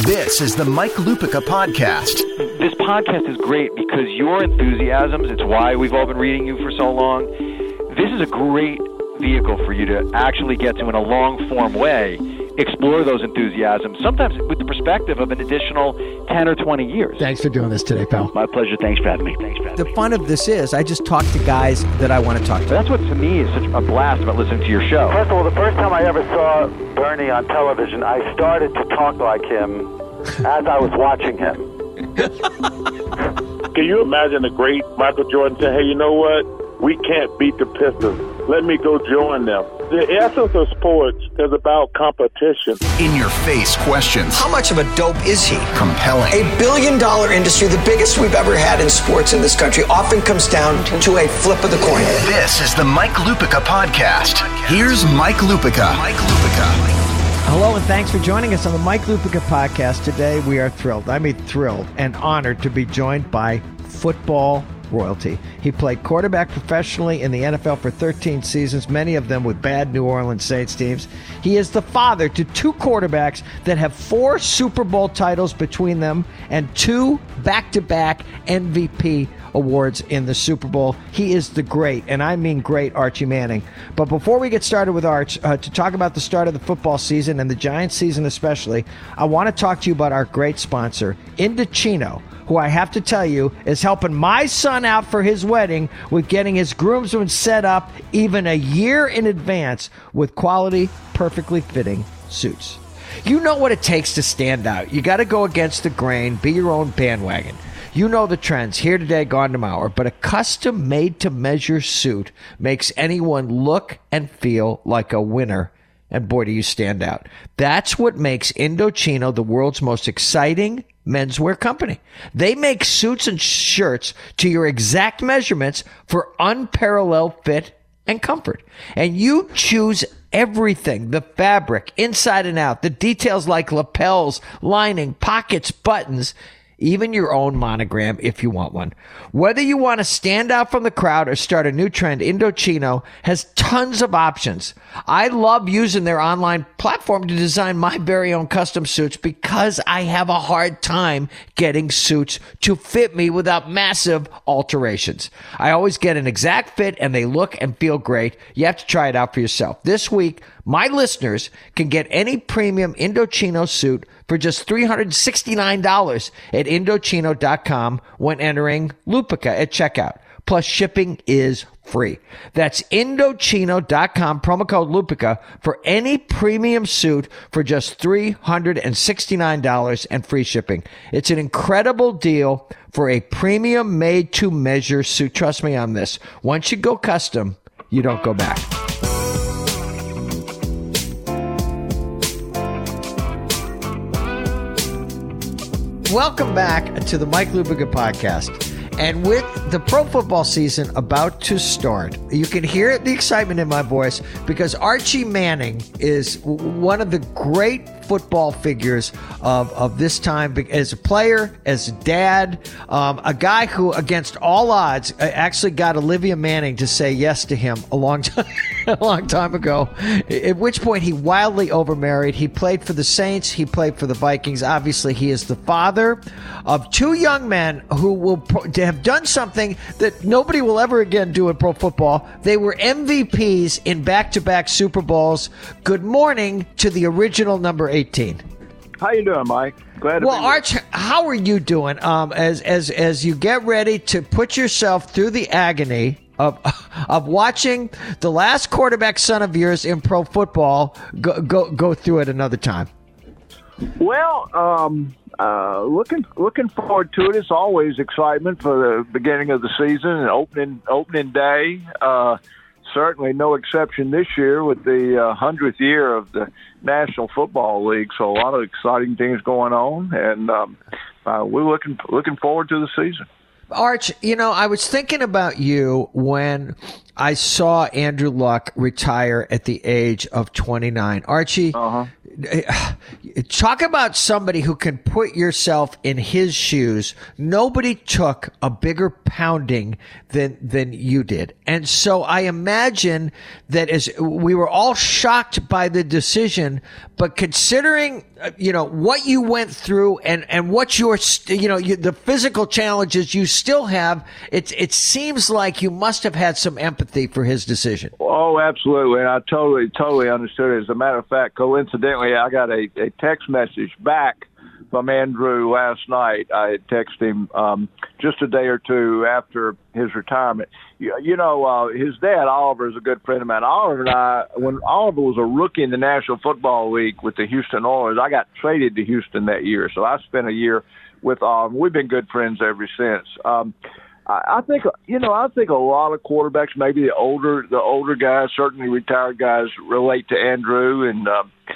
This is the Mike Lupica Podcast. This podcast is great because your enthusiasms, it's why we've all been reading you for so long. This is a great vehicle for you to actually get to, in a long-form way, explore those enthusiasms, sometimes with the perspective of an additional 10 or 20 years. Thanks for doing this today, pal. My pleasure. Thanks for having me. The fun of this is I just talk to guys that I want to talk to. That's what, to me, is such a blast about listening to your show. First of all, the first time I ever saw Bernie on television, I started to talk like him as I was watching him. Can you imagine the great Michael Jordan saying, hey, you know what? We can't beat the Pistons. Let me go join them. The essence of sports is about competition. In-your-face questions. How much of a dope is he? Compelling. $1 billion industry, the biggest we've ever had in sports in this country, often comes down to a flip of the coin. This is the Mike Lupica Podcast. Here's Mike Lupica. Hello, and thanks for joining us on the Mike Lupica Podcast. Today, we are thrilled and honored to be joined by football royalty. He played quarterback professionally in the NFL for 13 seasons, many of them with bad New Orleans Saints teams. He is the father to two quarterbacks that have 4 Super Bowl titles between them and 2 back-to-back MVP awards in the Super Bowl. He is the great, and I mean great, Archie Manning. But before we get started with Arch, to talk about the start of the football season and the Giants season especially, I want to talk to you about our great sponsor, Indochino, who I have to tell you is helping my son out for his wedding with getting his groomsmen set up even a year in advance with quality, perfectly fitting suits. You know what it takes to stand out. You got to go against the grain, be your own bandwagon. You know the trends, here today, gone tomorrow, but a custom made-to-measure suit makes anyone look and feel like a winner. And boy, do you stand out. That's what makes Indochino the world's most exciting menswear company. They make suits and shirts to your exact measurements for unparalleled fit and comfort. And you choose everything, the fabric, inside and out, the details like lapels, lining, pockets, buttons, even your own monogram if you want one. Whether you want to stand out from the crowd or start a new trend, Indochino has tons of options. I love using their online platform to design my very own custom suits because I have a hard time getting suits to fit me without massive alterations. I always get an exact fit and they look and feel great. You have to try it out for yourself. This week, my listeners can get any premium Indochino suit for just $369 at Indochino.com when entering Lupica at checkout. Plus, shipping is free. That's Indochino.com, promo code Lupica, for any premium suit for just $369 and free shipping. It's an incredible deal for a premium made-to-measure suit. Trust me on this. Once you go custom, you don't go back. Welcome back to the Mike Lupica Podcast. And with the pro football season about to start, you can hear the excitement in my voice because Archie Manning is one of the great football figures of this time as a player, as a dad, a guy who, against all odds, actually got Olivia Manning to say yes to him a long time ago, at which point he wildly overmarried. He played for the Saints. He played for the Vikings. Obviously, he is the father of 2 young men who will have done something that nobody will ever again do in pro football. They were MVPs in back-to-back Super Bowls. Good morning to the original number 18. How you doing, Mike? Glad to be here. Arch, how are you doing? As you get ready to put yourself through the agony of watching the last quarterback son of yours in pro football go through it another time. Well, looking forward to it. It's always excitement for the beginning of the season and opening day. Certainly no exception this year with the 100th year of the National Football League. So a lot of exciting things going on, and we're looking forward to the season. Arch, I was thinking about you when I saw Andrew Luck retire at the age of 29. Archie, talk about somebody who can put yourself in his shoes. Nobody took a bigger pounding than you did. And so I imagine that as we were all shocked by the decision, But considering, what you went through and what your, the physical challenges you still have, it seems like you must have had some empathy for his decision. Oh, absolutely. And I totally understood it. As a matter of fact, coincidentally, I got a text message back from Andrew last night. I had texted him just a day or two after his retirement. His dad, Oliver, is a good friend of mine. Oliver and I, when Oliver was a rookie in the National Football League with the Houston Oilers, I got traded to Houston that year. So I spent a year with Oliver. We've been good friends ever since. I think a lot of quarterbacks, maybe the older guys, certainly retired guys, relate to Andrew, and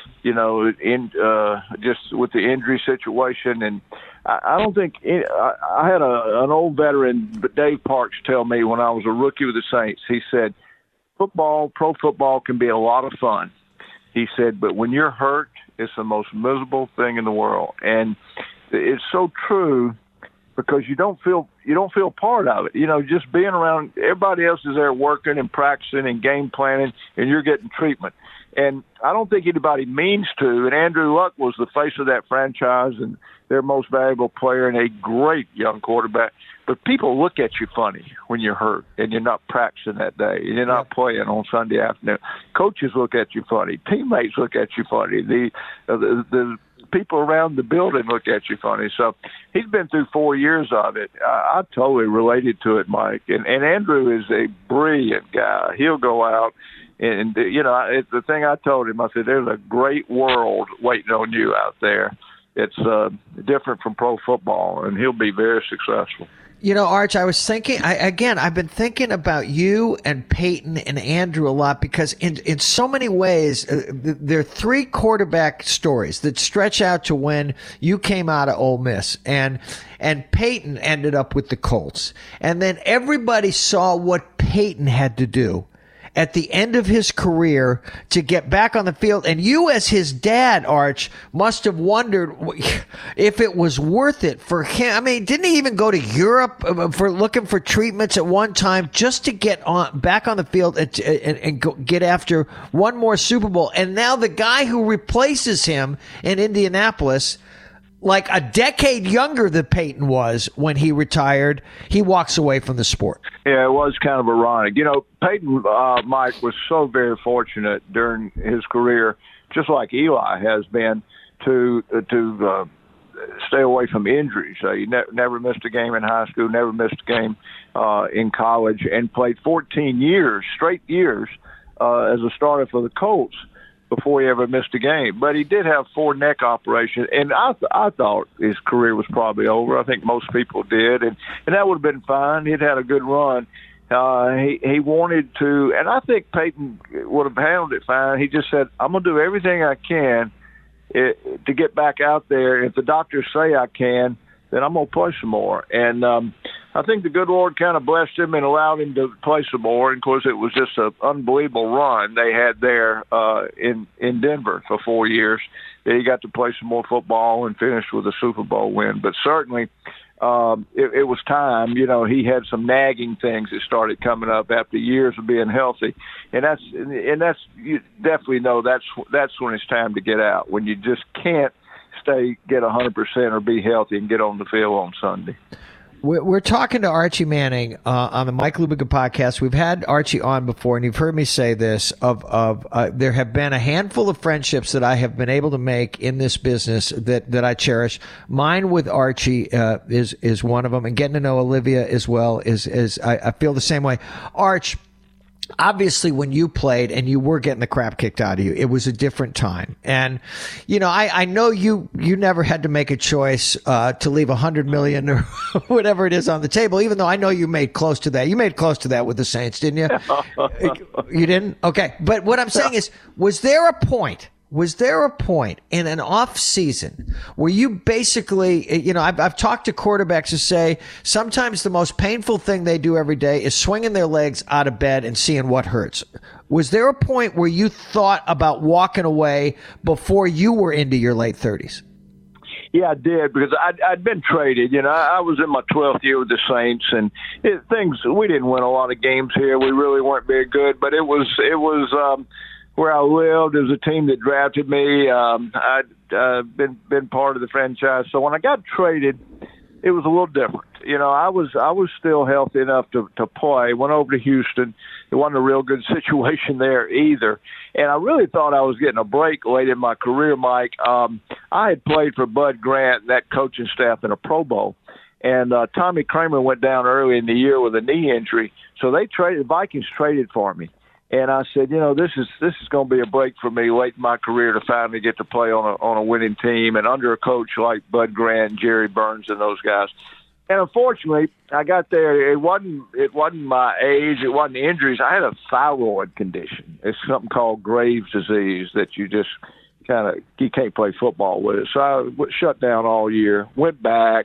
just with the injury situation. And I don't think I had an old veteran, Dave Parks, tell me when I was a rookie with the Saints. He said, pro football can be a lot of fun. He said, but when you're hurt, it's the most miserable thing in the world, and it's so true. Because you don't feel part of it. Just being around everybody else is there working and practicing and game planning, and you're getting treatment. And I don't think anybody means to. And Andrew Luck was the face of that franchise and their most valuable player and a great young quarterback. But people look at you funny when you're hurt and you're not practicing that day and you're not playing on Sunday afternoon. Coaches look at you funny. Teammates look at you funny. The people around the building look at you funny. So he's been through 4 years of it. I totally related to it, Mike. And Andrew is a brilliant guy. He'll go out and it's the thing I told him. I said, there's a great world waiting on you out there. It's different from pro football, and he'll be very successful. Arch, I was thinking, I've been thinking about you and Peyton and Andrew a lot because in so many ways, there are three quarterback stories that stretch out to when you came out of Ole Miss and Peyton ended up with the Colts. And then everybody saw what Peyton had to do at the end of his career to get back on the field. And you, as his dad, Arch, must have wondered if it was worth it for him. I mean, didn't he even go to Europe for looking for treatments at one time just to get back on the field and get after one more Super Bowl? And now the guy who replaces him in Indianapolis, like a decade younger than Peyton was when he retired, he walks away from the sport. Yeah, it was kind of ironic. Peyton, Mike, was so very fortunate during his career, just like Eli has been, to stay away from injuries. He never missed a game in high school, never missed a game in college, and played 14 straight years as a starter for the Colts before he ever missed a game. But he did have 4 neck operations, and I thought his career was probably over. I think most people did, and that would have been fine. He'd had a good run. He wanted to, and I think Peyton would have handled it fine. He just said, I'm going to do everything I can to get back out there. If the doctors say I can, then I'm going to play some more. And I think the good Lord kind of blessed him and allowed him to play some more. And, of course, it was just an unbelievable run they had there in Denver for 4 years. He got to play some more football and finished with a Super Bowl win. But certainly it was time. He had some nagging things that started coming up after years of being healthy. And that's you definitely know that's when it's time to get out, when you just can't get 100% or be healthy and get on the field on Sunday. We're talking to Archie Manning on the Mike Lupica podcast. We've had Archie on before, and you've heard me say this, there have been a handful of friendships that I have been able to make in this business that I cherish. Mine with Archie is one of them, and getting to know Olivia as well is I feel the same way. Arch, obviously, when you played and you were getting the crap kicked out of you, it was a different time. And, I know you never had to make a choice to leave $100 million or whatever it is on the table, even though I know you made close to that. You made close to that with the Saints, didn't you? You didn't? Okay. But what I'm saying is, was there a point in an off season where you basically, I've talked to quarterbacks who say sometimes the most painful thing they do every day is swinging their legs out of bed and seeing what hurts. Was there a point where you thought about walking away before you were into your late 30s? Yeah, I did, because I'd been traded. I was in my 12th year with the Saints, and we didn't win a lot of games here. We really weren't very good, but it was where I lived. It was a team that drafted me. I'd been part of the franchise. So when I got traded, it was a little different. You know, I was still healthy enough to play. Went over to Houston. It wasn't a real good situation there either. And I really thought I was getting a break late in my career, Mike. I had played for Bud Grant and that coaching staff in a Pro Bowl. And Tommy Kramer went down early in the year with a knee injury. So the Vikings traded for me. And I said, you know, this is going to be a break for me late in my career to finally get to play on a winning team and under a coach like Bud Grant, Jerry Burns, and those guys. And unfortunately, I got there. It wasn't my age. It wasn't injuries. I had a thyroid condition. It's something called Graves' disease that you just you can't play football with it. So I shut down all year. Went back.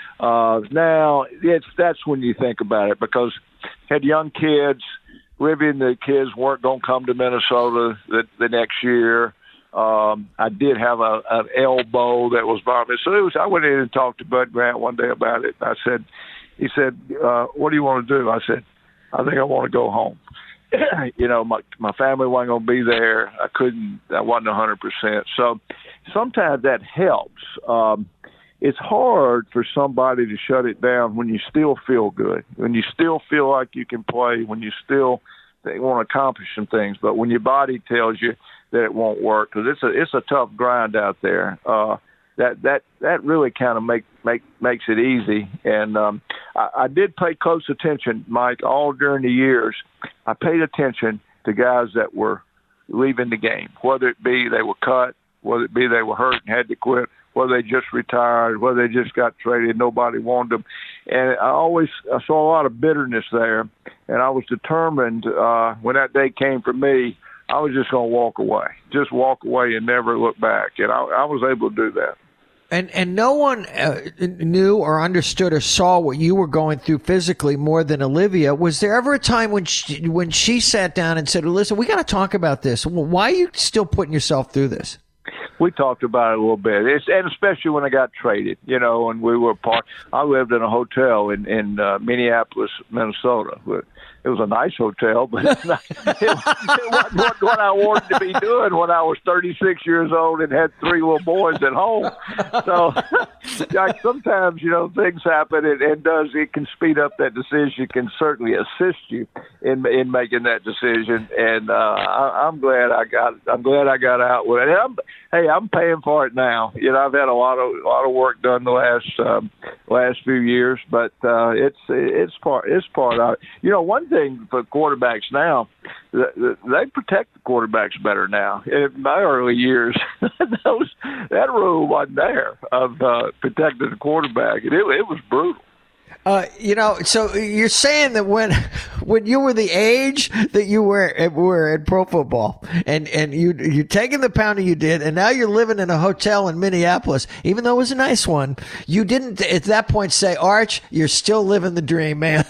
Now that's when you think about it, because had young kids. Ribby and the kids weren't going to come to Minnesota the next year. I did have an elbow that was bothering me. So I went in and talked to Bud Grant one day about it. He said, what do you want to do? I said, I think I want to go home. You know, my family wasn't going to be there. I wasn't 100%. So sometimes that helps. It's hard for somebody to shut it down when you still feel good, when you still feel like you can play, when you still want to accomplish some things. But when your body tells you that it won't work, because it's a tough grind out there, that really kind of makes it easy. And I did pay close attention, Mike, all during the years. I paid attention to guys that were leaving the game, whether it be they were cut, whether it be they were hurt and had to quit, whether they just retired, whether they just got traded, nobody wanted them. And I saw a lot of bitterness there, and I was determined when that day came for me, I was just going to walk away and never look back. And I was able to do that. And no one knew or understood or saw what you were going through physically more than Olivia. Was there ever a time when she sat down and said, listen, we got to talk about this. Why are you still putting yourself through this? We talked about it a little bit, and especially when I got traded, you know, and we were part. I lived in a hotel in Minneapolis, Minnesota. It was a nice hotel, but it wasn't what I wanted to be doing when I was 36 years old and had 3 little boys at home. So, like, sometimes, you know, things happen, and it can speed up that decision. It can certainly assist you in making that decision. And I'm glad I got out with it. I'm paying for it now. You know, I've had a lot of work done the last few years, but it's part of it. You know, one thing for quarterbacks now, they protect the quarterbacks better now. In my early years, that rule wasn't there of protecting the quarterback, and it was brutal. You know, so you're saying that when you were the age that you were in pro football, and you're taking the pounding you did, and now you're living in a hotel in Minneapolis, even though it was a nice one, you didn't at that point say, Arch, you're still living the dream, man.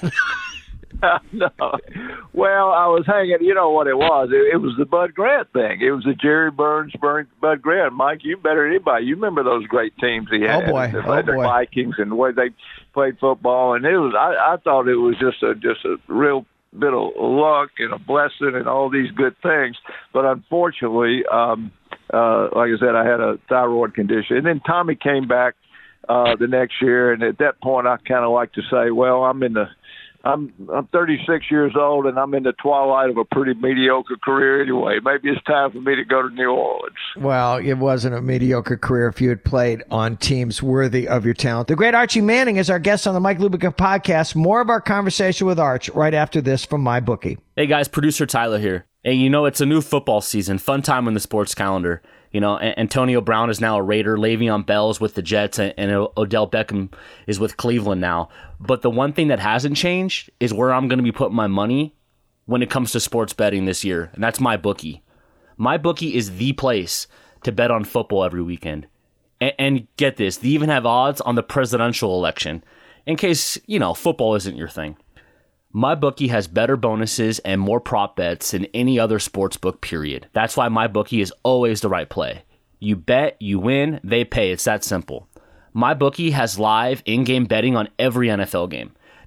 No. Well, I was hanging, you know what it was? It was the Bud Grant thing. It was the Jerry Burns, Bud Grant. Mike, you better than anybody. You remember those great teams he had. The Vikings and the way they played football. And it was, I thought it was just a real bit of luck and a blessing and all these good things. But unfortunately, like I said, I had a thyroid condition. And then Tommy came back the next year. And at that point, I kind of like to say, well, I'm 36 years old, and I'm in the twilight of a pretty mediocre career anyway. Maybe it's time for me to go to New Orleans. Well, it wasn't a mediocre career if you had played on teams worthy of your talent. The great Archie Manning is our guest on the Mike Lupica podcast. More of our conversation with Arch right after this from MyBookie. Hey, guys, producer Tyler here. Hey, you know, it's a new football season. Fun time on the sports calendar. You know, Antonio Brown is now a Raider. Le'Veon Bell's with the Jets, and Odell Beckham is with Cleveland now. But the one thing that hasn't changed is where I'm going to be putting my money when it comes to sports betting this year, and that's MyBookie. MyBookie is the place to bet on football every weekend. And get this, they even have odds on the presidential election, in case, you know, football isn't your thing. MyBookie has better bonuses and more prop bets than any other sports book, period. That's why MyBookie is always the right play. You bet, you win, they pay. It's that simple. MyBookie has live in-game betting on every NFL game.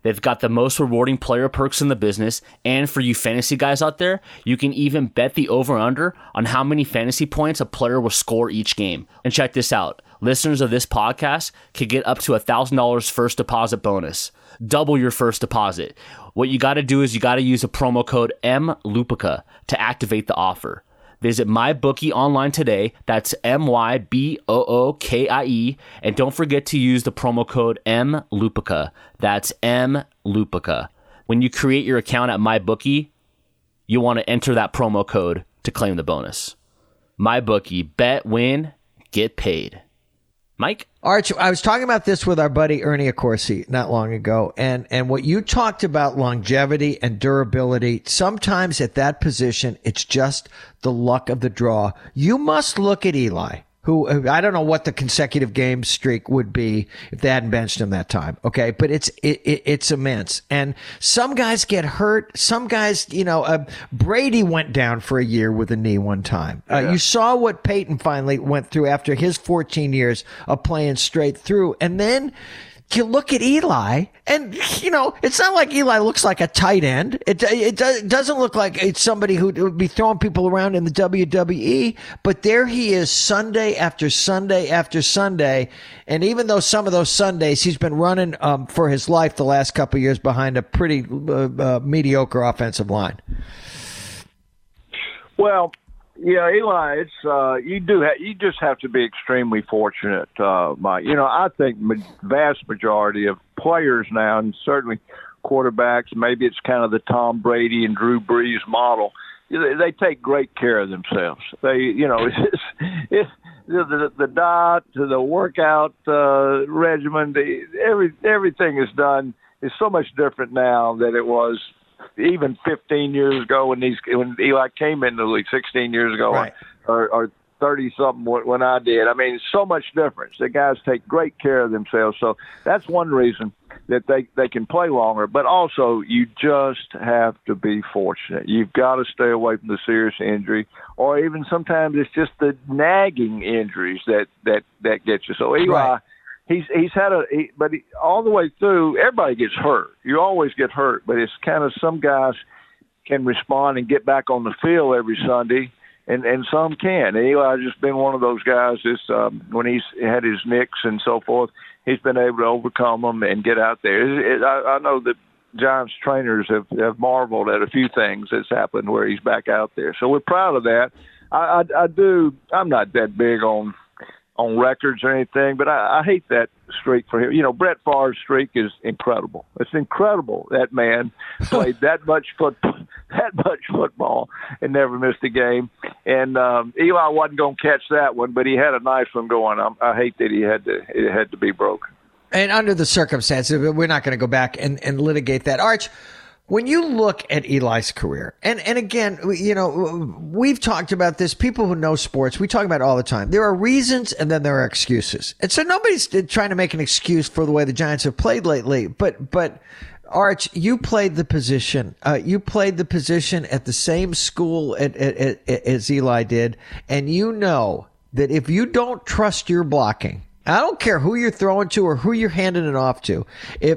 They've got the most rewarding player perks in the business, and for you fantasy guys out there, you can even bet the over-under on how many fantasy points a player will score each game. And check this out. Listeners of this podcast can get up to $1,000 first deposit bonus. Double your first deposit. What you got to do is you got to use a promo code MLUPICA to activate the offer. Visit MyBookie online today. That's MYBOOKIE. And don't forget to use the promo code MLUPICA. That's MLUPICA. When you create your account at MyBookie, you want to enter that promo code to claim the bonus. MyBookie. Bet, win, get paid. Mike? Arch, I was talking about this with our buddy Ernie Accorsi not long ago, and what you talked about, longevity and durability, sometimes at that position, it's just the luck of the draw. You must look at Eli, who, I don't know what the consecutive game streak would be if they hadn't benched him that time, okay? But it's immense. And some guys get hurt. Some guys, Brady went down for a year with a knee one time. You saw what Peyton finally went through after his 14 years of playing straight through. And then you look at Eli, and, it's not like Eli looks like a tight end. It doesn't look like it's somebody who would be throwing people around in the WWE, but there he is Sunday after Sunday after Sunday. And even though some of those Sundays he's been running for his life the last couple of years behind a pretty mediocre offensive line. Well, yeah, Eli, it's you just have to be extremely fortunate, Mike. I think vast majority of players now, and certainly quarterbacks, maybe it's kind of the Tom Brady and Drew Brees model. They take great care of themselves. They, the diet, the workout regimen, everything is done is so much different now than it was even 15 years ago when Eli came into the league, 16 years ago, right, or 30-something when I did. I mean, so much difference. The guys take great care of themselves. So that's one reason that they can play longer. But also, you just have to be fortunate. You've got to stay away from the serious injury, or even sometimes it's just the nagging injuries that get you. So Eli, right, He's had all the way through, everybody gets hurt. You always get hurt, but it's kind of some guys can respond and get back on the field every Sunday, and some can. And Eli's just been one of those guys. When he's had his nicks and so forth, he's been able to overcome them and get out there. I know that Giants trainers have marveled at a few things that's happened where he's back out there. So we're proud of that. I'm not that big on records or anything, but I hate that streak for him. Brett Favre's streak is incredible. It's incredible that man played that much football and never missed a game. And Eli wasn't going to catch that one, but he had a nice one going. I hate that it had to be broken. And under the circumstances, we're not going to go back and litigate that. Arch, when you look at Eli's career, and again, we've talked about this, people who know sports, we talk about it all the time. There are reasons and then there are excuses. And so nobody's trying to make an excuse for the way the Giants have played lately. But Arch, you played the position. You played the position at the same school as Eli did. And you know that if you don't trust your blocking, I don't care who you're throwing to or who you're handing it off to.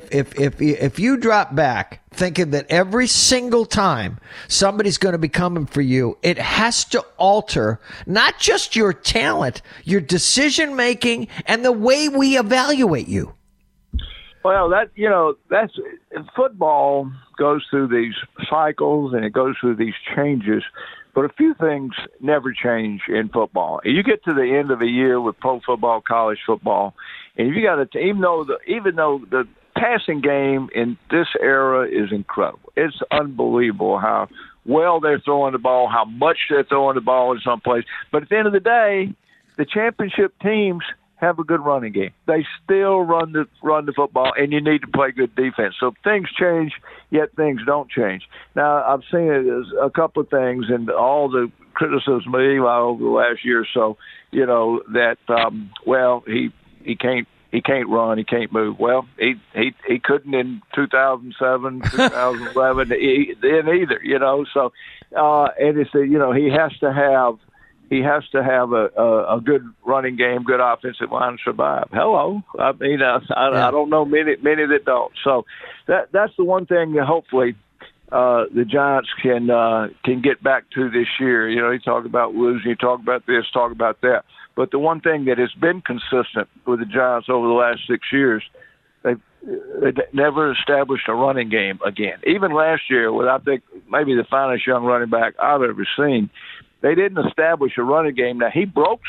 If you drop back thinking that every single time somebody's going to be coming for you, it has to alter not just your talent, your decision making, and the way we evaluate you. Well, that's football goes through these cycles and it goes through these changes. But a few things never change in football. You get to the end of a year with pro football, college football, and you got to, even though the passing game in this era is incredible. It's unbelievable how well they're throwing the ball, how much they're throwing the ball in some place. But at the end of the day, the championship teams have a good running game. They still run the football, and you need to play good defense. So things change, yet things don't change. Now, I've seen it as a couple of things, and all the criticism of Eli over the last year or so, that he can't run, he can't move. Well, he couldn't in 2007, 2011, then either. So and it's he has to have he has to have a good running game, good offensive line to survive. Hello. I mean, I don't know many that don't. So that's the one thing that hopefully the Giants can get back to this year. You know, you talk about losing, you talk about this, talk about that. But the one thing that has been consistent with the Giants over the last 6 years, they've never established a running game again. Even last year, with I think maybe the finest young running back I've ever seen, they didn't establish a running game. Now, he broke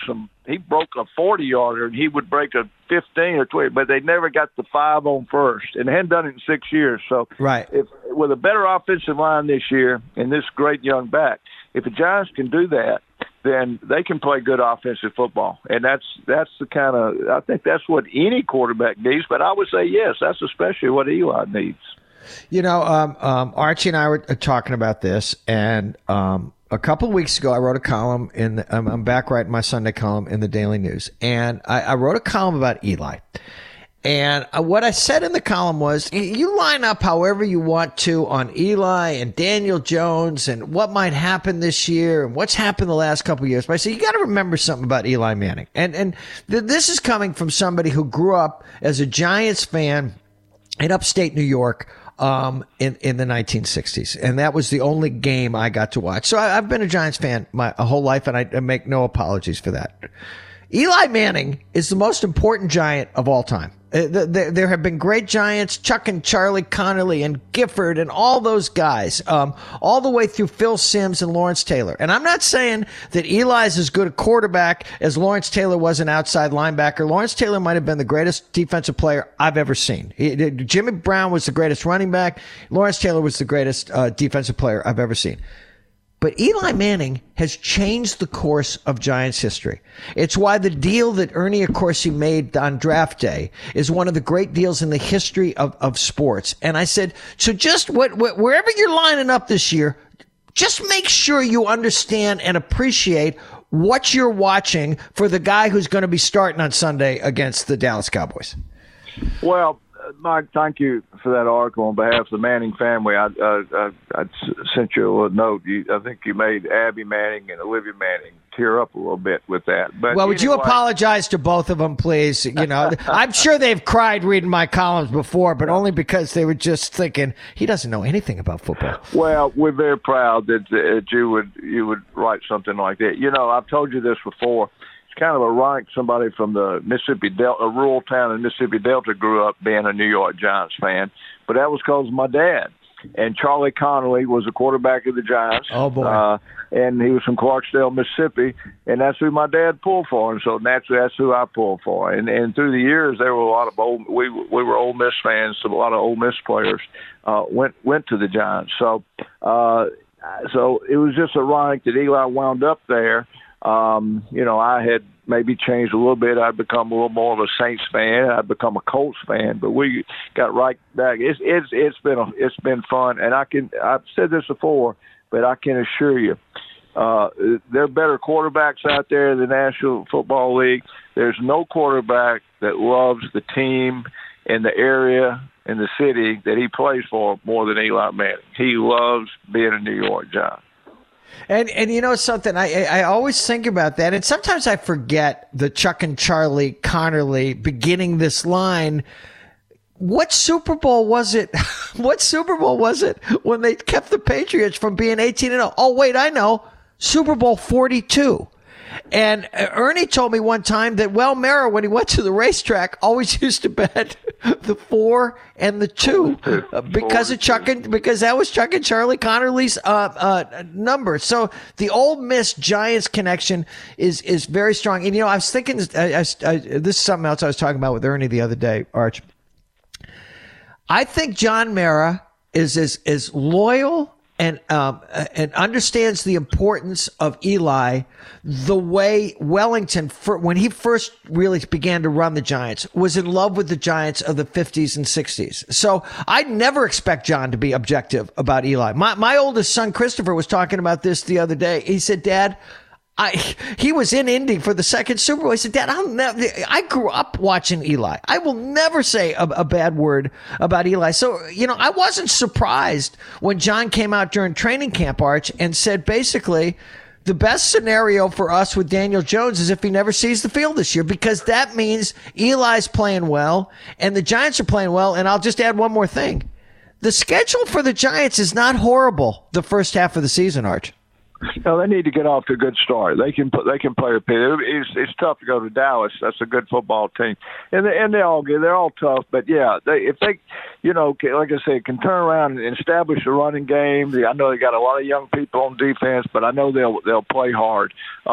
a 40-yarder, and he would break a 15 or 20, but they never got the 5 on first, and they hadn't done it in 6 years. So right. With a better offensive line this year and this great young back, if the Giants can do that, then they can play good offensive football. And that's the kind of – I think that's what any quarterback needs. But I would say, yes, that's especially what Eli needs. You know, Archie and I were talking about this, and a couple of weeks ago I wrote a column I'm back writing my Sunday column in the Daily News. And I wrote a column about Eli. And what I said in the column was, you line up however you want to on Eli and Daniel Jones and what might happen this year and what's happened the last couple of years. But I said, you got to remember something about Eli Manning. And this is coming from somebody who grew up as a Giants fan in upstate New York in the 1960s. And that was the only game I got to watch. So I've been a Giants fan my whole life, and I make no apologies for that. Eli Manning is the most important Giant of all time. There have been great Giants, Chuck and Charlie Connolly and Gifford and all those guys, all the way through Phil Simms and Lawrence Taylor. And I'm not saying that Eli's as good a quarterback as Lawrence Taylor was an outside linebacker. Lawrence Taylor might have been the greatest defensive player I've ever seen. Jimmy Brown was the greatest running back. Lawrence Taylor was the greatest defensive player I've ever seen. But Eli Manning has changed the course of Giants history. It's why the deal that Ernie Accorsi made on draft day is one of the great deals in the history of sports. And I said, so just wherever you're lining up this year, just make sure you understand and appreciate what you're watching for the guy who's going to be starting on Sunday against the Dallas Cowboys. Well, Mike, thank you for that article on behalf of the Manning family. I sent you a note. I think you made Abby Manning and Olivia Manning tear up a little bit with that. But well, would you apologize to both of them, please? You know, I'm sure they've cried reading my columns before, but only because they were just thinking he doesn't know anything about football. Well, we're very proud that you would write something like that. You know, I've told you this before. Kind of ironic somebody from the Mississippi Delta, a rural town in Mississippi Delta, grew up being a New York Giants fan, but that was because of my dad. And Charlie Connolly was a quarterback of the Giants. Oh boy! And he was from Clarksdale, Mississippi, and that's who my dad pulled for. And so naturally, that's who I pulled for. And through the years, there were a lot of we were Ole Miss fans, so a lot of Ole Miss players went to the Giants. So it was just ironic that Eli wound up there. You know, I had maybe changed a little bit. I'd become a little more of a Saints fan. I'd become a Colts fan, but we got right back. It's been fun, and I've said this before, but I can assure you, there are better quarterbacks out there in the National Football League. There's no quarterback that loves the team in the area, in the city that he plays for more than Eli Manning. He loves being a New York Giant. And you know something, I always think about that, and sometimes I forget the Chuck and Charlie Connolly beginning this line. What Super Bowl was it? What Super Bowl was it when they kept the Patriots from being 18-0? Oh, wait, I know. Super Bowl 42. And Ernie told me one time that Wel Mara, when he went to the racetrack, always used to bet the 4 and the 2 because that was Chuck and Charlie Connolly's number. So the Ole Miss Giants connection is very strong. And you know, I was thinking this is something else I was talking about with Ernie the other day, Arch. I think John Mara is as loyal and understands the importance of Eli the way Wellington, when he first really began to run the Giants, was in love with the Giants of the 50s and 60s. So I'd never expect John to be objective about Eli. My oldest son, Christopher, was talking about this the other day. He said, Dad, he was in Indy for the second Super Bowl. He said, Dad, I grew up watching Eli. I will never say a bad word about Eli. So, you know, I wasn't surprised when John came out during training camp, Arch, and said basically, The best scenario for us with Daniel Jones is if he never sees the field this year, because that means Eli's playing well and the Giants are playing well. And I'll just add one more thing. The schedule for the Giants is not horrible the first half of the season, Arch. No, they need to get off to a good start. They can play a pit. It's tough to go to Dallas. That's a good football team, and they're all tough. But yeah, if they, like I said, can turn around and establish a running game. I know they got a lot of young people on defense, but I know they'll play hard.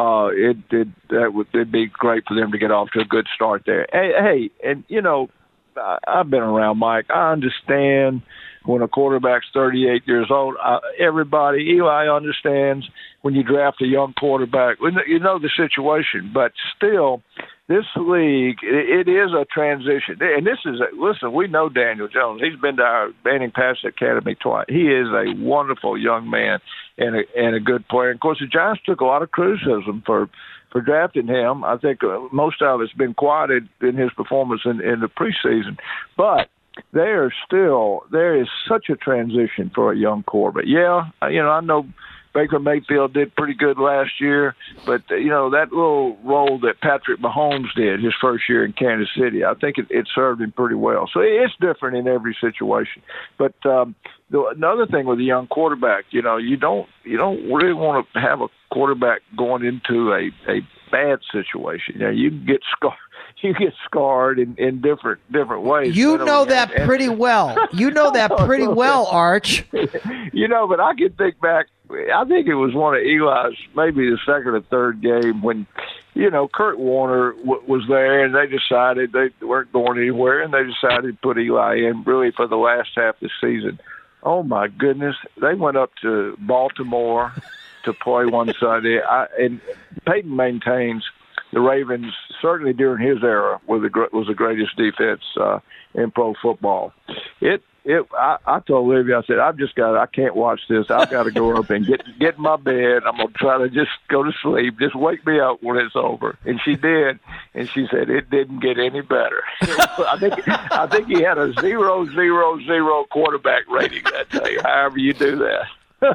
It'd be great for them to get off to a good start there. Hey, and I've been around, Mike. I understand when a quarterback's 38 years old. Eli understands when you draft a young quarterback. You know the situation, but still, this league, it is a transition. And listen, we know Daniel Jones. He's been to our Banning Pass Academy twice. He is a wonderful young man and a good player. And, of course, the Giants took a lot of criticism for drafting him. I think most of it's been quieted in his performance in the preseason. But there is such a transition for a young quarterback. Yeah, I know Baker Mayfield did pretty good last year, but that little role that Patrick Mahomes did his first year in Kansas City, I think it served him pretty well. So it's different in every situation. But another thing with a young quarterback, you don't really want to have a quarterback going into a bad situation. You can get scarred. You get scarred in different ways. You know that pretty well. You know that pretty well, Arch. But I can think back. I think it was one of Eli's, maybe the second or third game when, Kurt Warner was there, and they decided they weren't going anywhere, and they decided to put Eli in really for the last half of the season. Oh, my goodness. They went up to Baltimore to play one Sunday. And Peyton maintains the Ravens, certainly during his era, was the greatest defense in pro football. I told Olivia, I said, I can't watch this. I've got to go up and get in my bed. I'm going to try to just go to sleep. Just wake me up when it's over. And she did. And she said, it didn't get any better. I think he had a 0.000 quarterback rating that day, however you do that.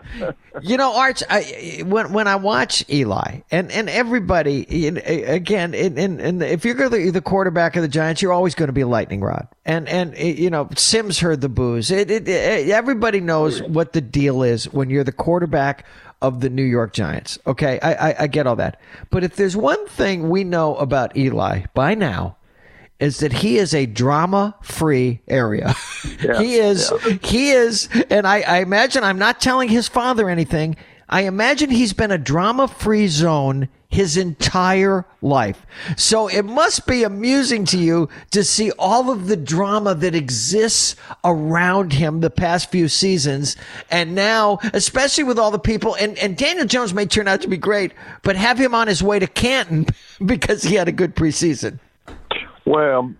Arch, when I watch Eli and everybody, again, if you're the quarterback of the Giants, you're always going to be a lightning rod. And Sims heard the boos. Everybody knows what the deal is when you're the quarterback of the New York Giants. Okay, I get all that. But if there's one thing we know about Eli by now, is that he is a drama-free area. Yeah, he is, and I imagine, I'm not telling his father anything, I imagine he's been a drama-free zone his entire life. So it must be amusing to you to see all of the drama that exists around him the past few seasons. And now, especially with all the people, and Daniel Jones may turn out to be great, but have him on his way to Canton because he had a good preseason. Well,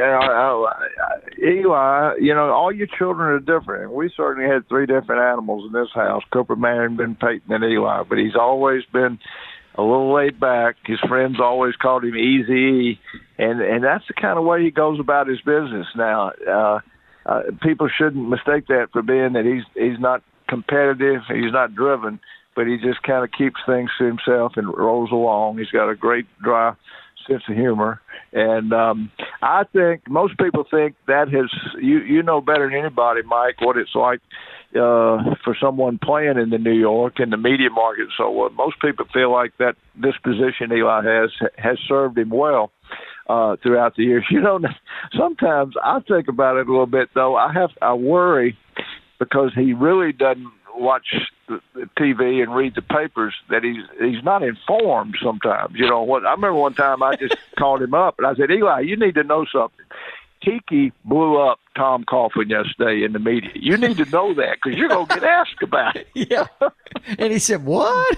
Eli, all your children are different. We certainly had three different animals in this house, Cooper, Merrington, Peyton, and Eli. But he's always been a little laid back. His friends always called him Easy, and that's the kind of way he goes about his business now. People shouldn't mistake that for being that he's not competitive, he's not driven, but he just kind of keeps things to himself and rolls along. He's got a great dry sense of humor. And I think most people think that you know better than anybody, Mike, what it's like for someone playing in the New York and the media market. So most people feel like that this position Eli has served him well throughout the years. Sometimes I think about it a little bit, though. I worry because he really doesn't watch the TV and read the papers that he's not informed sometimes. I remember one time I just called him up and I said, Eli, you need to know something. Tiki blew up Tom Coughlin yesterday in the media. You need to know that because you're going to get asked about it. Yeah. And he said, what?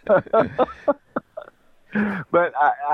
But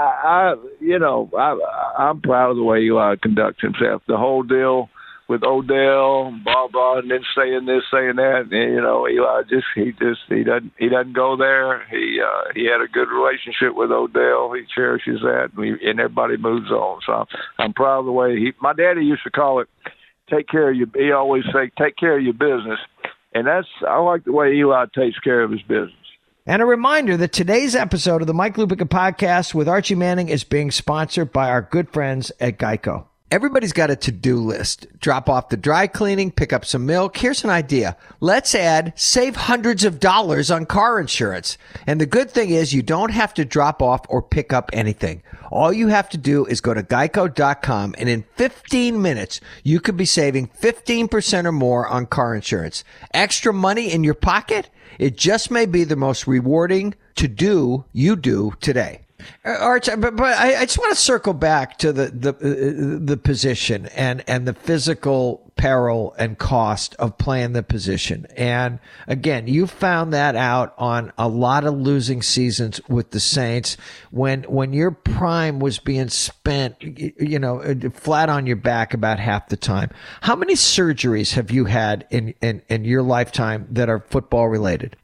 I'm proud of the way Eli conducts himself. The whole deal with Odell, blah blah, and then saying this, saying that. And, Eli he doesn't go there. He had a good relationship with Odell. He cherishes that, and everybody moves on. So I'm proud of the way my daddy used to call it, take care of your. He always say, take care of your business, and I like the way Eli takes care of his business. And a reminder that today's episode of the Mike Lupica Podcast with Archie Manning is being sponsored by our good friends at Geico. Everybody's got a to-do list. Drop off the dry cleaning, pick up some milk. Here's an idea. Let's save hundreds of dollars on car insurance. And the good thing is you don't have to drop off or pick up anything. All you have to do is go to geico.com, and in 15 minutes, you could be saving 15% or more on car insurance. Extra money in your pocket? It just may be the most rewarding to-do you do today. Arch, but I just want to circle back to the position and the physical peril and cost of playing the position. And again, you found that out on a lot of losing seasons with the Saints when your prime was being spent, flat on your back about half the time. How many surgeries have you had in your lifetime that are football related?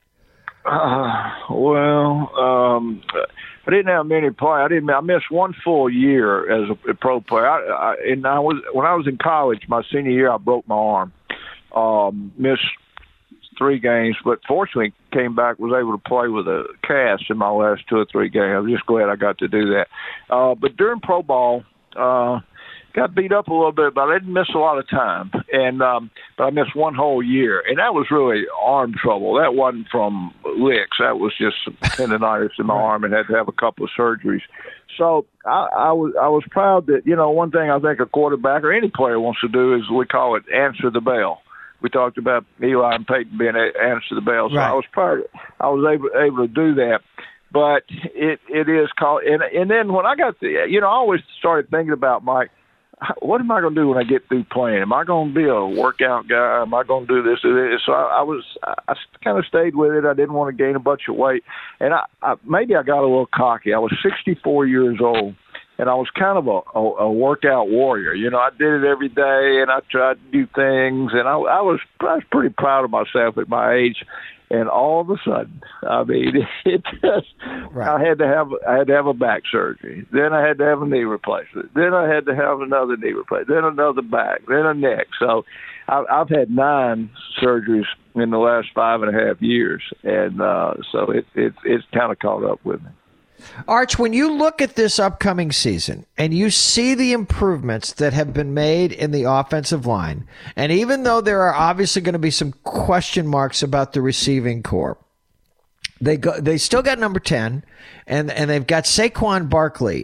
I didn't have many play. I missed one full year as a pro player. When I was in college, my senior year, I broke my arm. Missed 3 games, but fortunately came back, was able to play with a cast in my last 2 or 3 games. I'm just glad I got to do that. But during pro ball, got beat up a little bit, but I didn't miss a lot of time. And but I missed one whole year, and that was really arm trouble. That wasn't from licks. That was just some tendonitis in my arm, and had to have a couple of surgeries. So I was proud that, one thing I think a quarterback or any player wants to do is, we call it answer the bell. We talked about Eli and Peyton being answer the bell, so right. I was proud. I was able to do that. But it is called, and then when I got I always started thinking about, Mike, what am I going to do when I get through playing? Am I going to be a workout guy? Am I going to do this or this? So I kind of stayed with it. I didn't want to gain a bunch of weight. And maybe I got a little cocky. I was 64 years old, and I was kind of a workout warrior. I did it every day, and I tried to do things, and I was pretty proud of myself at my age. And all of a sudden, it just, right. I had to have a back surgery. Then I had to have a knee replacement. Then I had to have another knee replacement. Then another back. Then a neck. So I've had 9 surgeries in the last 5.5 years, and so it's kind of caught up with me. Arch, when you look at this upcoming season and you see the improvements that have been made in the offensive line, and even though there are obviously going to be some question marks about the receiving corps, they still got number 10, and they've got Saquon Barkley.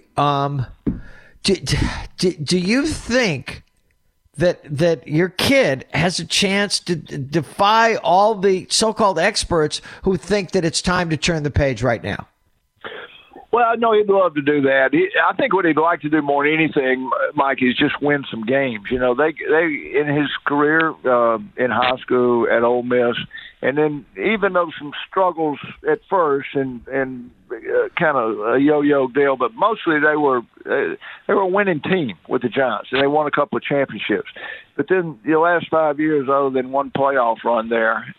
Do you think that your kid has a chance to defy all the so-called experts who think that it's time to turn the page right now? Well, I know he'd love to do that. I think what he'd like to do more than anything, Mike, is just win some games. They in his career in high school at Ole Miss, and then even though some struggles at first and kind of a yo-yo deal, but mostly they were a winning team with the Giants, and they won a couple of championships. But then the last 5 years, other than one playoff run there,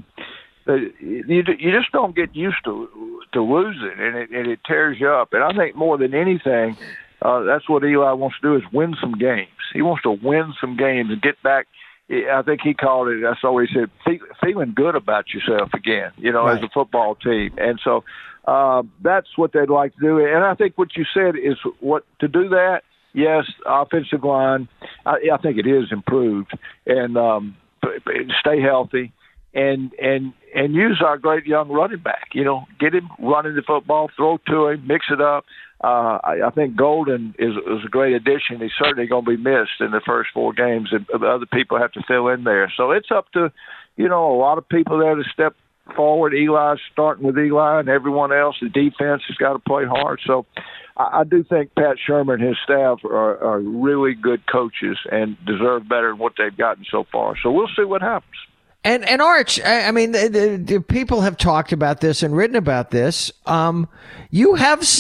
you just don't get used to losing, and it tears you up. And I think more than anything, that's what Eli wants to do, is win some games. He wants to win some games and get back. I think he called it, that's all he said, feeling good about yourself again, right. As a football team. And so that's what they'd like to do. And I think what you said is what to do that. Yes, offensive line, I think it is improved, and stay healthy. And use our great young running back. Get him running the football, throw to him, mix it up. I think Golden is a great addition. He's certainly going to be missed in the first 4 games, and other people have to fill in there. So it's up to, a lot of people there to step forward. Eli's starting with Eli, and everyone else. The defense has got to play hard. So I do think Pat Sherman and his staff are really good coaches and deserve better than what they've gotten so far. So we'll see what happens. And Arch, I mean, the people have talked about this and written about this. You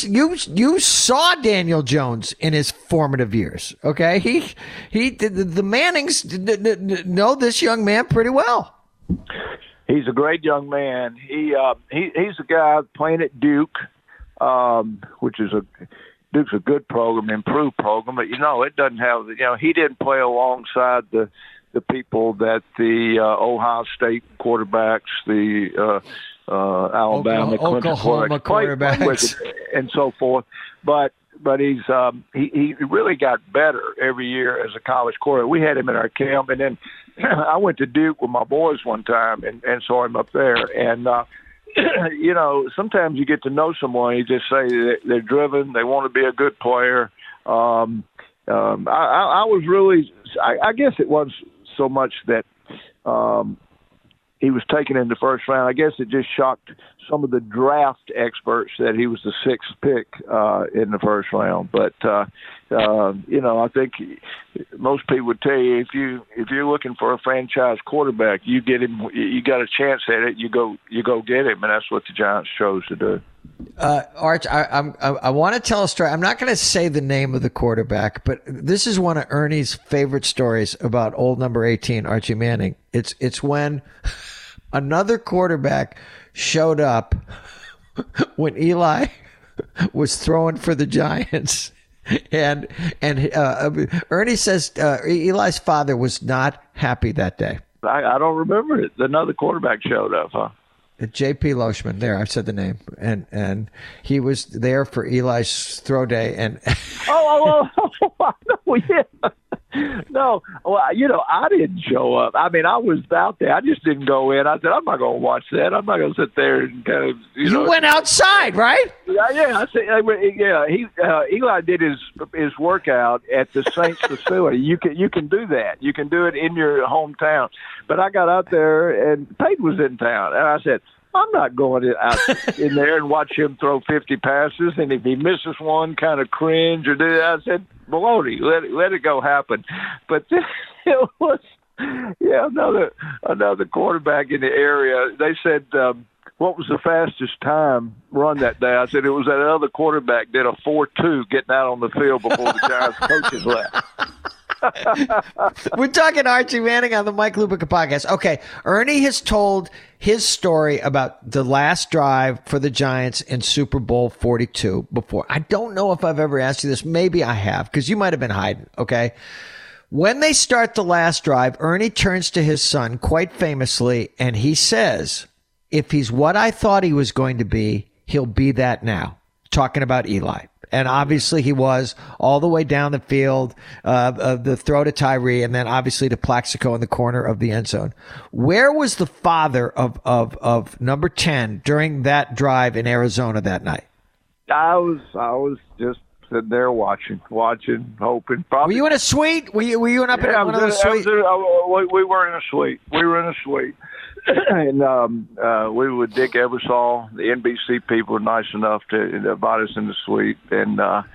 saw Daniel Jones in his formative years. Okay, the Mannings know this young man pretty well. He's a great young man. He's a guy playing at Duke, which is Duke's a good program, improved program, but it doesn't have he didn't play alongside the people that the Ohio State quarterbacks, the Alabama, Oklahoma quarterbacks, and so forth. But he's he really got better every year as a college quarterback. We had him in our camp, and then I went to Duke with my boys one time and saw him up there. And you know, sometimes you get to know someone, you just say they're driven, they want to be a good player. I was really, I guess it wasn't so much that he was taken in the first round. I guess it just shocked some of the draft experts that he was the sixth pick in the first round. But you know, I think most people would tell you if you're looking for a franchise quarterback, you get him. You got a chance at it. You go get him, and that's what the Giants chose to do. Arch, I want to tell a story. I'm not going to say the name of the quarterback, but this is one of Ernie's favorite stories about old number 18, Archie Manning. It's when another quarterback showed up when Eli was throwing for the Giants. And Ernie says Eli's father was not happy that day. I don't remember it. Another quarterback showed up, huh? J.P. Loeschman. There, I've said the name, and he was there for Eli's throw day. And yeah. No, well, you know, I didn't show up. I mean, I was out there. I just didn't go in. I said, I'm not going to watch that. I'm not going to sit there and kind of, you know. Went outside, right? Yeah. I said, yeah. Eli did his workout at the Saints facility. You can do that. You can do it in your hometown. But I got out there, and Peyton was in town, and I said, I'm not going out in there and watch him throw 50 passes, and if he misses one, kind of cringe or do that. I said, baloney, let it go happen. But it was, another quarterback in the area. They said, what was the fastest time run that day? I said it was that other quarterback did a 4.2 getting out on the field before the Giants coaches left. We're talking Archie Manning on the Mike Lupica podcast. Okay, Ernie has told his story about the last drive for the Giants in Super Bowl 42 before. I don't know if I've ever asked you this. Maybe I have, because you might have been hiding, okay? When they start the last drive, Ernie turns to his son quite famously, and he says, if he's what I thought he was going to be, he'll be that now. Talking about Eli. And obviously he was all the way down the field, the throw to Tyree, and then obviously to Plaxico in the corner of the end zone. Where was the father of number 10 during that drive in Arizona that night? I was just sitting there watching, hoping. Probably. Were you in a suite? Were you up in one of those suites? We were in a suite. And we with Dick Ebersol, the NBC people were nice enough to invite us in the suite, and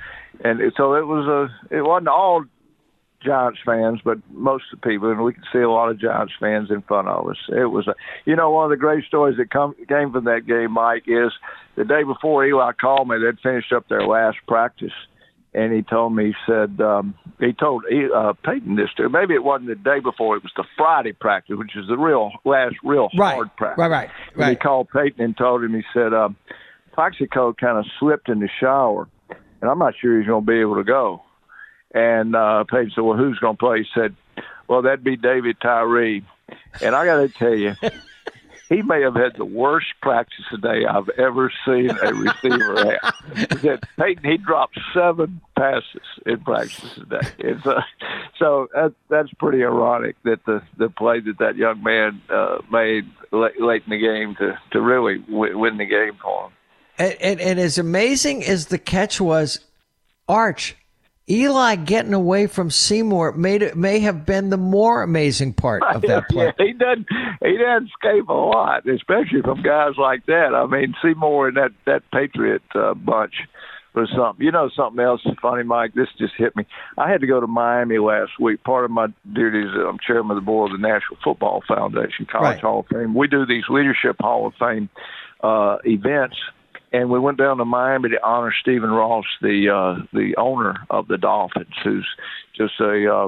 so it wasn't all Giants fans, but most of the people, and we could see a lot of Giants fans in front of us. It was one of the great stories that came from that game, Mike, is the day before Eli called me. They'd finished up their last practice. And he told me, he told Peyton this too. Maybe it wasn't the day before. It was the Friday practice, which is the last hard practice. Right. And he called Peyton and told him, he said, Plaxico kind of slipped in the shower, and I'm not sure he's going to be able to go. And Peyton said, well, who's going to play? He said, well, that'd be David Tyree. And I got to tell you, he may have had the worst practice today I've ever seen a receiver have. He said, Peyton, he dropped 7 passes in practice today. And so that's pretty ironic that the play that young man made late in the game to really win the game for him. And as amazing as the catch was, Arch, Eli getting away from Seymour may have been the more amazing part of that play. Yeah, he doesn't escape a lot, especially from guys like that. I mean, Seymour and that Patriot bunch was something. You know, something else funny, Mike. This just hit me. I had to go to Miami last week. Part of my duties, I'm chairman of the board of the National Football Foundation, College Hall of Fame. We do these Leadership Hall of Fame events. And we went down to Miami to honor Stephen Ross, the owner of the Dolphins, who's just a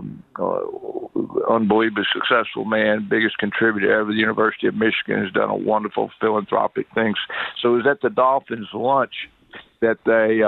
unbelievably successful man, biggest contributor ever. The University of Michigan has done a wonderful philanthropic things. So it was at the Dolphins lunch that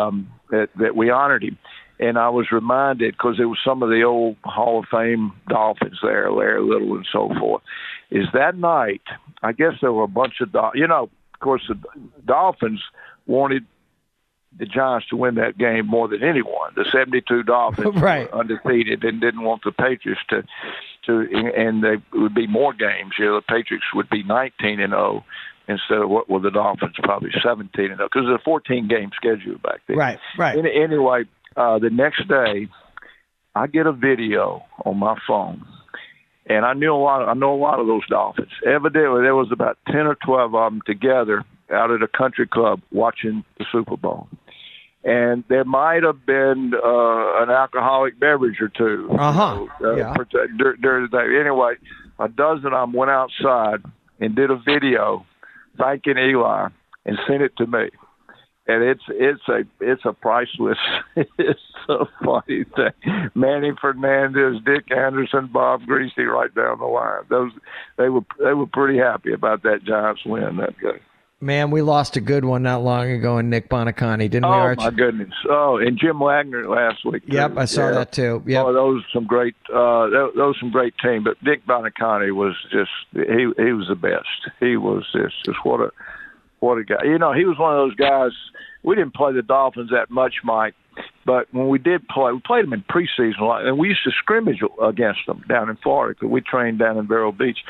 that we honored him. And I was reminded, because there was some of the old Hall of Fame Dolphins there, Larry Little and so forth, is that night, I guess there were a bunch of of course, the Dolphins wanted the Giants to win that game more than anyone. The 72 Dolphins right. were undefeated and didn't want the Patriots to, and they would be more games. The Patriots would be 19-0 instead of what were the Dolphins probably 17-0 because it's a 14-game schedule back then. Right. Anyway, the next day, I get a video on my phone. And I know a lot of those Dolphins. Evidently, there was about 10 or 12 of them together out at a country club watching the Super Bowl. And there might have been an alcoholic beverage or two during the day. Anyway, a dozen of them went outside and did a video thanking Eli and sent it to me. And it's a priceless, it's a funny thing. Manny Fernandez, Dick Anderson, Bob Greasy, right down the line. They were pretty happy about that Giants win that game. Man, we lost a good one not long ago in Nick Bonicani, didn't we, Arch? Oh my goodness! Oh, and Jim Wagner last week. Yep, I saw that too. Yep. Oh, those some great some great team. But Nick Bonicani was just he was the best. He was just what a guy. He was one of those guys. We didn't play the Dolphins that much, Mike, but when we did play, we played them in preseason, and we used to scrimmage against them down in Florida because we trained down in Vero Beach.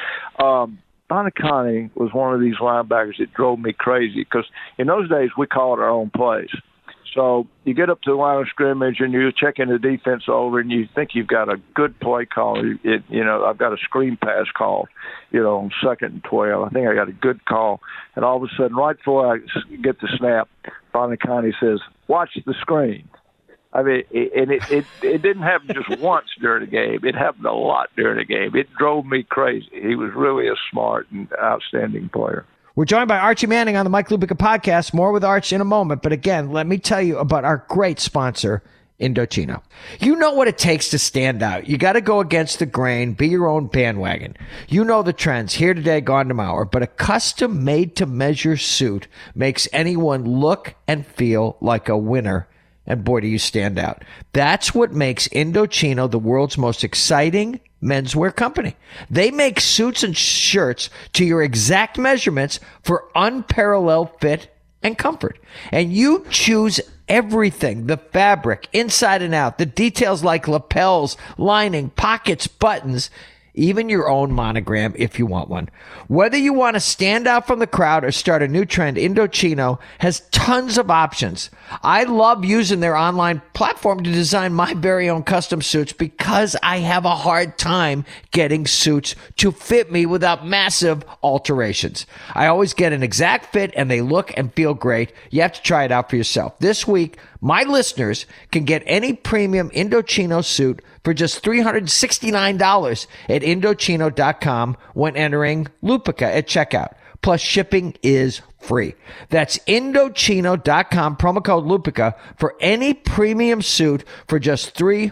Bonicani was one of these linebackers that drove me crazy because in those days we called our own plays. So you get up to the line of scrimmage and you're checking the defense over and you think you've got a good play call. I've got a screen pass call, on 2nd and 12. I think I got a good call. And all of a sudden, right before I get the snap, Bonicani says, "Watch the screen." I mean, it didn't happen just once during the game. It happened a lot during the game. It drove me crazy. He was really a smart and outstanding player. We're joined by Archie Manning on the Mike Lupica podcast. More with Arch in a moment. But again, let me tell you about our great sponsor, Indochino. You know what it takes to stand out. You got to go against the grain, be your own bandwagon. You know the trends, here today, gone tomorrow. But a custom made-to-measure suit makes anyone look and feel like a winner. And boy, do you stand out. That's what makes Indochino the world's most exciting menswear company. They make suits and shirts to your exact measurements for unparalleled fit and comfort. And you choose everything, the fabric, inside and out, the details like lapels, lining, pockets, buttons, even your own monogram if you want one. Whether you want to stand out from the crowd or start a new trend, Indochino has tons of options. I love using their online platform to design my very own custom suits because I have a hard time getting suits to fit me without massive alterations. I always get an exact fit and they look and feel great. You have to try it out for yourself. This week, my listeners can get any premium Indochino suit for just $369 at Indochino.com when entering Lupica at checkout. Plus, shipping is free. That's Indochino.com, promo code Lupica, for any premium suit for just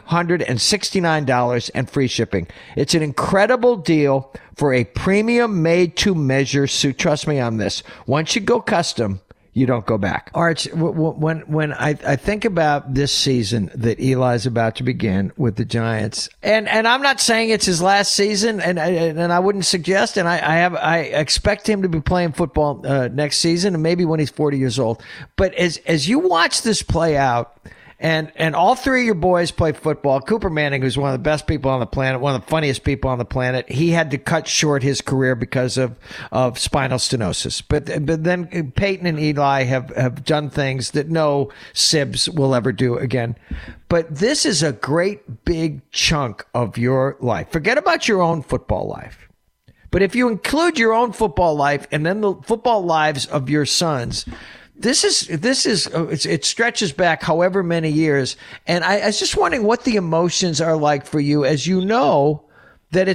$369 and free shipping. It's an incredible deal for a premium made-to-measure suit. Trust me on this. Once you go custom, you don't go back. Arch, when I think about this season that Eli's about to begin with the Giants, and I'm not saying it's his last season, and I wouldn't suggest, and I expect him to be playing football next season, and maybe when he's 40 years old. But as you watch this play out, and all three of your boys play football. Cooper Manning, who's one of the best people on the planet, one of the funniest people on the planet, he had to cut short his career because of spinal stenosis. But then Peyton and Eli have done things that no Sibs will ever do again. But this is a great big chunk of your life. Forget about your own football life. But if you include your own football life and then the football lives of your sons, it stretches back however many years. And I was just wondering what the emotions are like for you as you know that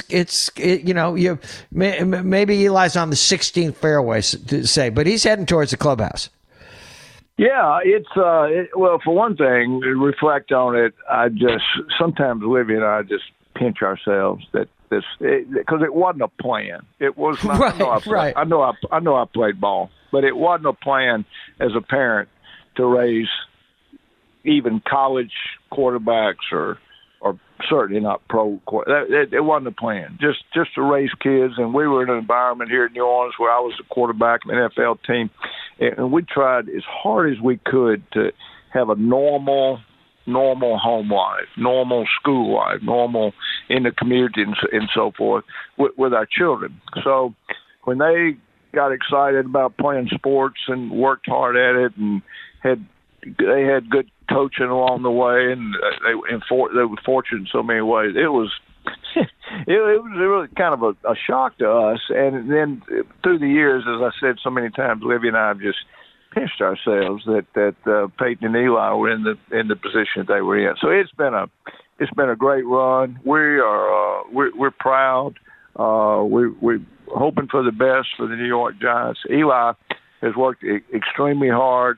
maybe Eli's on the 16th fairway to say, but he's heading towards the clubhouse. Yeah, well, for one thing, reflect on it. Sometimes Olivia and I just pinch ourselves that because it wasn't a plan. It was not. Right. I know I played ball, but it wasn't a plan as a parent to raise even college quarterbacks or or certainly not pro. It wasn't a plan. Just to raise kids, and we were in an environment here in New Orleans where I was a quarterback of an NFL team, and we tried as hard as we could to have a normal home life, normal school life, normal in the community, and so forth with our children. So when they got excited about playing sports and worked hard at it, and they had good coaching along the way, and they were fortunate in so many ways. It was really kind of a shock to us. And then through the years, as I said so many times, Livy and I have just pinched ourselves that Peyton and Eli were in the position that they were in. So it's been a great run. We're proud. We're hoping for the best for the New York Giants. Eli has worked extremely hard,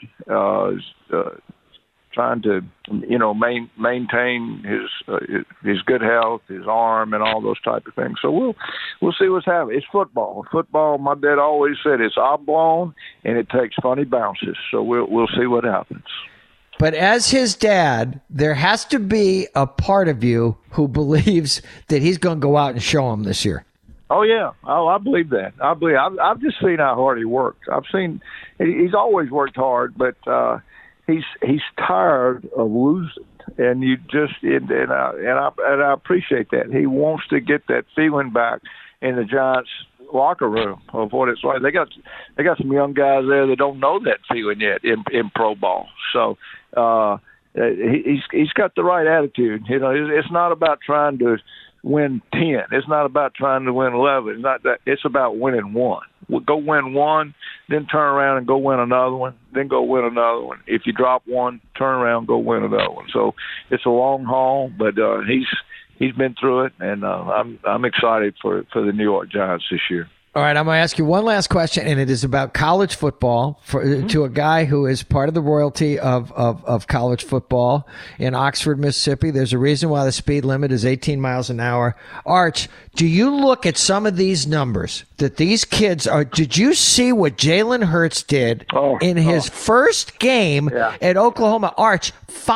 trying to, maintain his good health, his arm, and all those type of things. So we'll see what's happening. It's football. Football, my dad always said, it's oblong and it takes funny bounces. So we'll see what happens. But as his dad, there has to be a part of you who believes that he's going to go out and show him this year. Oh yeah, I believe that. I've just seen how hard he works. I've seen he's always worked hard, but he's tired of losing, and you just and I appreciate that. He wants to get that feeling back in the Giants locker room of what it's like. They got some young guys there that don't know that feeling yet in pro ball. So he's got the right attitude. It's not about trying to win 10. It's not about trying to win 11. It's not that. It's about winning one. We'll go win one, then turn around and go win another one, then go win another one. If you drop one, turn around, go win another one. So it's a long haul, but he's been through it, and I'm excited for the New York Giants this year. All right, I'm going to ask you one last question, and it is about college football to a guy who is part of the royalty of college football in Oxford, Mississippi. There's a reason why the speed limit is 18 miles an hour. Arch, do you look at some of these numbers that these kids are? Did you see what Jalen Hurts did in his first game at Oklahoma? Arch,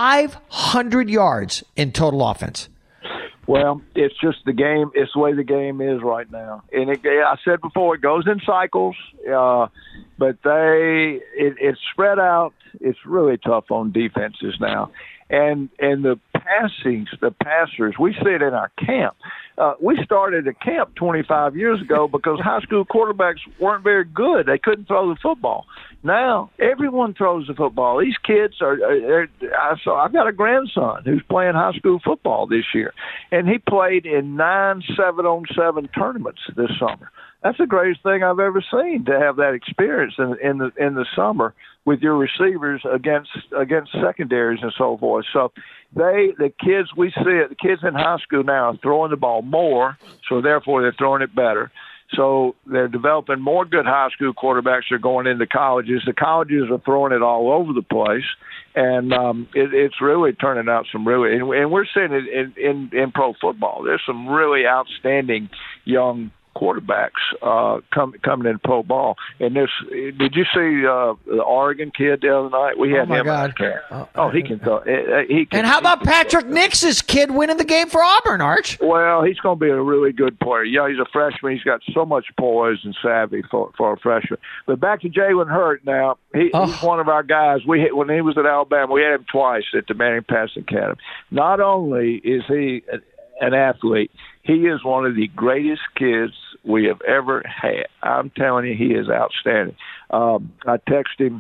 500 yards in total offense. Well, it's just the game. It's the way the game is right now. And I said before, it goes in cycles, but it's spread out. It's really tough on defenses now. And the passers, we see it in our camp. We started a camp 25 years ago because high school quarterbacks weren't very good. They couldn't throw the football. Now everyone throws the football. These kids I've got a grandson who's playing high school football this year, and he played in 9 7-on-7 tournaments this summer. That's the greatest thing I've ever seen, to have that experience in the summer with your receivers against secondaries and so forth. So the kids, we see it, the kids in high school now are throwing the ball more, so therefore they're throwing it better. So they're developing more good high school quarterbacks. They're going into colleges. The colleges are throwing it all over the place, and it's really turning out some really. And we're seeing it in pro football. There's some really outstanding young quarterbacks coming in pro ball. And did you see the Oregon kid the other night? We had him. God. He can throw. And how about Patrick Nix's kid winning the game for Auburn, Arch? Well, he's going to be a really good player. Yeah, he's a freshman. He's got so much poise and savvy for a freshman. But back to Jalen Hurts now. He's one of our guys. When he was at Alabama, we had him twice at the Manning Passing Academy. Not only is he an athlete, he is one of the greatest kids we have ever had. I'm telling you, he is outstanding. I texted him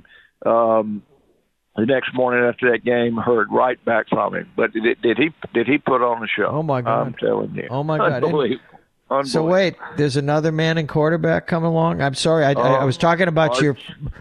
the next morning after that game, heard right back from him. But did he put on the show? Oh my God! I'm telling you. Oh my God! Unbelievable. So wait, there's another Manning quarterback coming along. I'm sorry, I was talking about your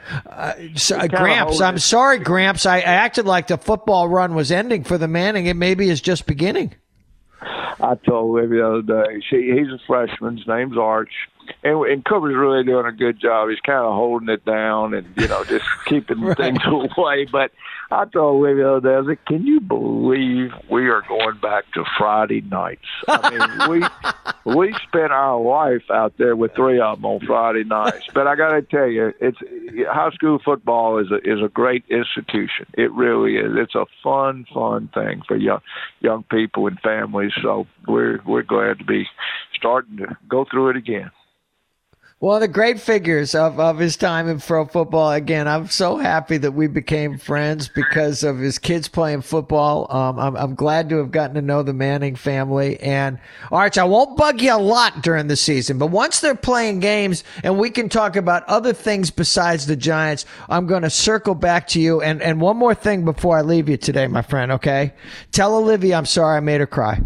Gramps. I'm sorry, Gramps. I acted like the football run was ending for the Manning. It maybe is just beginning. I told Livy the other day, he's a freshman. His name's Arch. and Cooper's really doing a good job. He's kind of holding it down and, just keeping things away. But I told Livy the other day, I was like, can you believe we are going back to Friday nights? I mean, we spent our life out there with 3 of them on Friday nights. But I got to tell you, high school football is a great institution. It really is. It's a fun thing for young people and families. So we're glad to be starting to go through it again. One of the great figures of his time in pro football. Again, I'm so happy that we became friends because of his kids playing football. I'm glad to have gotten to know the Manning family. And Arch, I won't bug you a lot during the season, but once they're playing games and we can talk about other things besides the Giants, I'm going to circle back to you. And one more thing before I leave you today, my friend, okay? Tell Olivia I'm sorry I made her cry.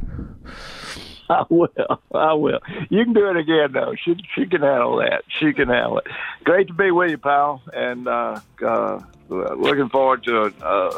I will. You can do it again, though. She can handle that. She can handle it. Great to be with you, pal. And looking forward to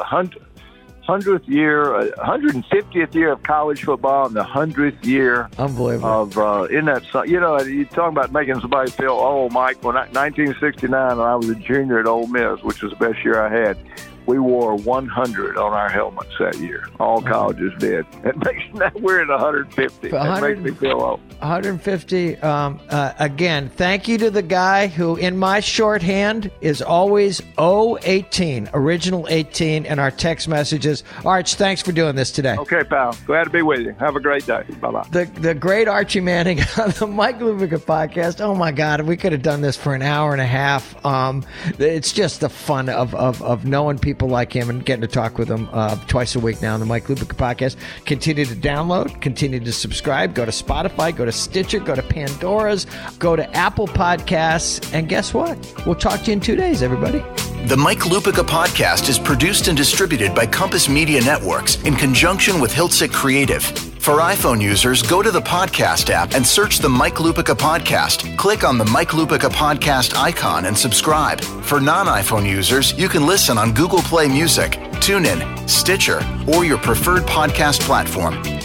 100th year, 150th year of college football and the 100th year of in that. You're talking about making somebody feel old, Mike. When 1969, when I was a junior at Ole Miss, which was the best year I had, we wore 100 on our helmets that year. All colleges did. We're at 150. That makes me feel old. 150. Again, thank you to the guy who, in my shorthand, is always 018, original 18, in our text messages. Arch, thanks for doing this today. Okay, pal. Glad to be with you. Have a great day. Bye-bye. The great Archie Manning on the Mike Lupica podcast. Oh, my God. We could have done this for an hour and a half. It's just the fun of knowing people like him and getting to talk with him twice a week now on the Mike Lupica podcast. Continue to download, continue to subscribe, go to Spotify, go to Stitcher, go to Pandora's, go to Apple Podcasts, and guess what? We'll talk to you in 2 days, everybody. The Mike Lupica podcast is produced and distributed by Compass Media Networks in conjunction with Hiltzik Creative. For iPhone users, go to the podcast app and search the Mike Lupica podcast. Click on the Mike Lupica podcast icon and subscribe. For non-iPhone users, you can listen on Google Play Music, TuneIn, Stitcher, or your preferred podcast platform.